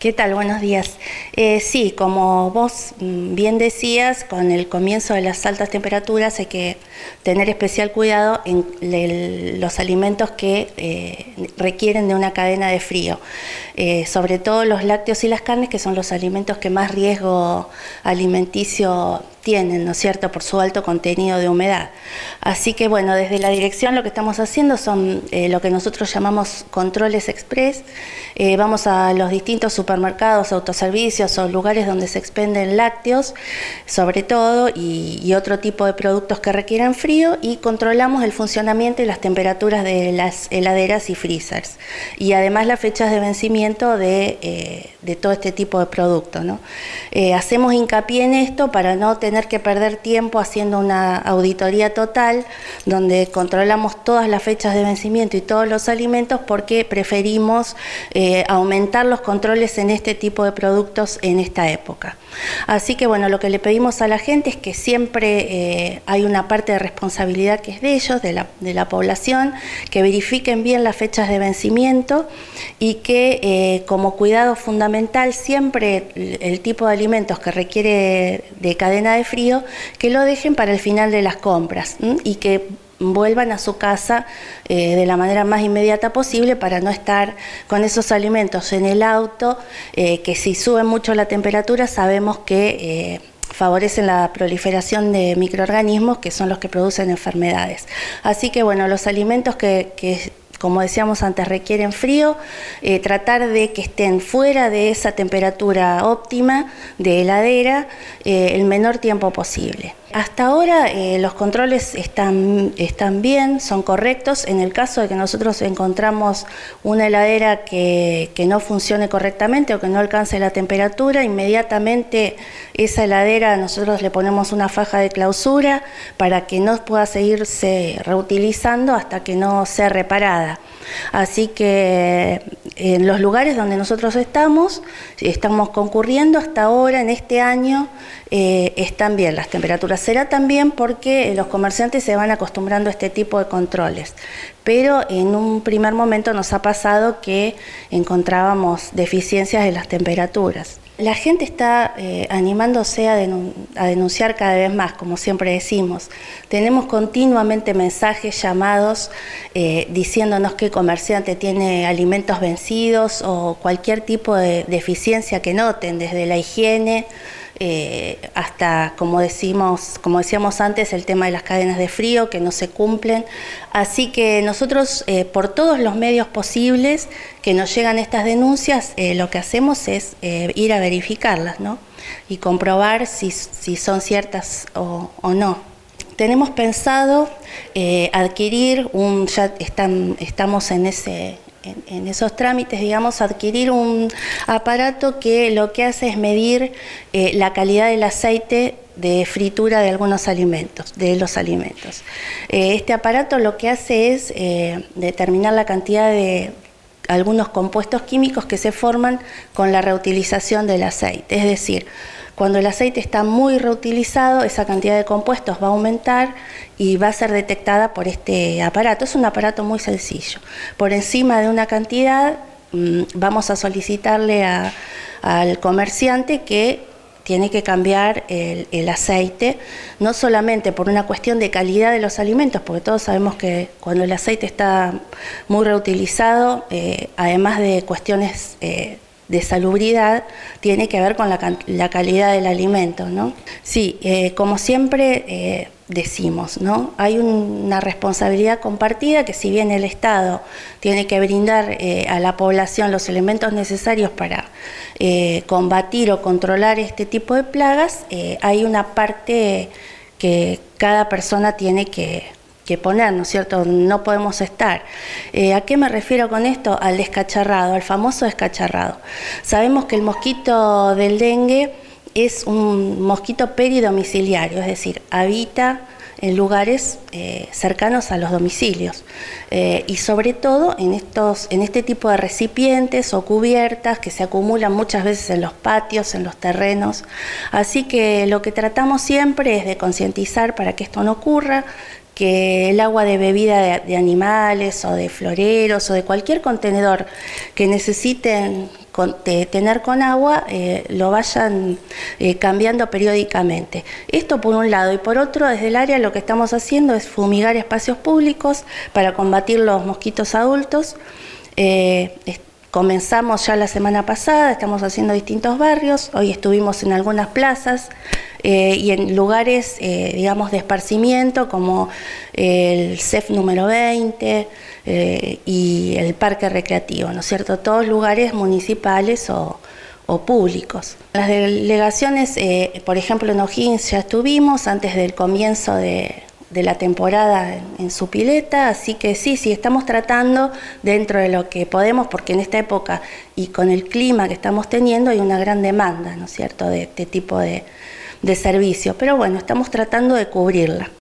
¿Qué tal? Buenos días. Sí, como vos bien decías, con el comienzo de las altas temperaturas hay que tener especial cuidado en los alimentos que requieren de una cadena de frío, sobre todo los lácteos y las carnes, que son los alimentos que más riesgo alimenticio tienen, ¿no es cierto?, por su alto contenido de humedad. Así que bueno, desde la dirección lo que estamos haciendo son lo que nosotros llamamos controles express. Vamos a los distintos supermercados, autoservicios o lugares donde se expenden lácteos, sobre todo, y otro tipo de productos que requieran frío, y controlamos el funcionamiento y las temperaturas de las heladeras y freezers. Y además las fechas de vencimiento de todo este tipo de productos, ¿no? Hacemos hincapié en esto para no tener que perder tiempo haciendo una auditoría total donde controlamos todas las fechas de vencimiento y todos los alimentos, porque preferimos aumentar los controles en este tipo de productos en esta época. Así que bueno, lo que le pedimos a la gente es que siempre hay una parte de responsabilidad que es de ellos, de la población, que verifiquen bien las fechas de vencimiento y que como cuidado fundamental siempre el tipo de alimentos que requiere de cadena de frío, que lo dejen para el final de las compras y que vuelvan a su casa de la manera más inmediata posible, para no estar con esos alimentos en el auto, que si suben mucho la temperatura sabemos que favorecen la proliferación de microorganismos que son los que producen enfermedades. Así que bueno, los alimentos que como decíamos antes, requieren frío, tratar de que estén fuera de esa temperatura óptima de heladera el menor tiempo posible. Hasta ahora los controles están bien, son correctos. En el caso de que nosotros encontramos una heladera que no funcione correctamente o que no alcance la temperatura, inmediatamente esa heladera nosotros le ponemos una faja de clausura para que no pueda seguirse reutilizando hasta que no sea reparada. Así que en los lugares donde nosotros estamos concurriendo hasta ahora, en este año, están bien las temperaturas. Será también porque los comerciantes se van acostumbrando a este tipo de controles. Pero en un primer momento nos ha pasado que encontrábamos deficiencias en las temperaturas. La gente está animándose a denunciar cada vez más, como siempre decimos. Tenemos continuamente mensajes, llamados, diciéndonos que el comerciante tiene alimentos vencidos o cualquier tipo de deficiencia que noten, desde la higiene hasta, como decíamos antes, el tema de las cadenas de frío que no se cumplen. Así que nosotros, por todos los medios posibles que nos llegan estas denuncias, lo que hacemos es ir a verificarlas, ¿no? Y comprobar si son ciertas o no. Tenemos pensado adquirir estamos en esos trámites, digamos, adquirir un aparato que lo que hace es medir la calidad del aceite de fritura de los alimentos. Este aparato lo que hace es determinar la cantidad de algunos compuestos químicos que se forman con la reutilización del aceite. Es decir, cuando el aceite está muy reutilizado, esa cantidad de compuestos va a aumentar y va a ser detectada por este aparato. Es un aparato muy sencillo. Por encima de una cantidad, vamos a solicitarle al comerciante que tiene que cambiar el aceite, no solamente por una cuestión de calidad de los alimentos, porque todos sabemos que cuando el aceite está muy reutilizado, además de cuestiones de salubridad, tiene que ver con la calidad del alimento, ¿no? Sí, como siempre decimos, ¿no? Hay una responsabilidad compartida, que si bien el Estado tiene que brindar a la población los elementos necesarios para combatir o controlar este tipo de plagas, hay una parte que cada persona tiene que poner, ¿no es cierto? No podemos estar. ¿A qué me refiero con esto? Al descacharrado, al famoso descacharrado. Sabemos que el mosquito del dengue es un mosquito peridomiciliario, es decir, habita en lugares cercanos a los domicilios y sobre todo en este tipo de recipientes o cubiertas que se acumulan muchas veces en los patios, en los terrenos. Así que lo que tratamos siempre es de concientizar para que esto no ocurra, que el agua de bebida de animales o de floreros o de cualquier contenedor que necesiten tener con agua lo vayan cambiando periódicamente. Esto por un lado, y por otro, desde el área lo que estamos haciendo es fumigar espacios públicos para combatir los mosquitos adultos. Comenzamos ya la semana pasada, estamos haciendo distintos barrios, hoy estuvimos en algunas plazas y en lugares, digamos, de esparcimiento como el CEF número 20 y el parque recreativo, ¿no es cierto? Todos lugares municipales o públicos. Las delegaciones, por ejemplo, en O'Higgins ya estuvimos antes del comienzo de la temporada en su pileta, así que sí, estamos tratando dentro de lo que podemos, porque en esta época y con el clima que estamos teniendo hay una gran demanda, ¿no es cierto?, de este tipo de servicios, pero bueno, estamos tratando de cubrirla.